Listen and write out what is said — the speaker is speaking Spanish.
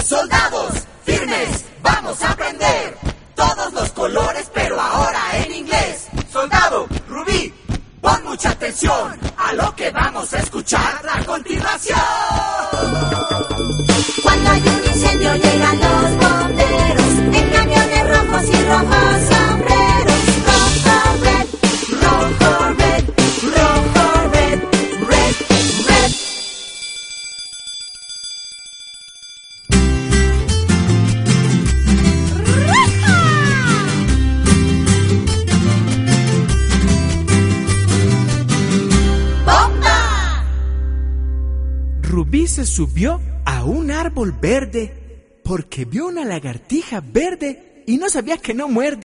Soldados, firmes, vamos a aprender todos los colores, pero ahora en inglés. Soldado, Rubí, pon mucha atención a lo que vamos a escuchar a continuación. Cuando hay un incendio llegan los bomberos en camiones rojos y rojos sombreros. Rojo, red, rojo, red, rojo, red, red, red. ¡Bomba! Rubí se subió a un árbol verde porque vio una lagartija verde y no sabía que no muerde.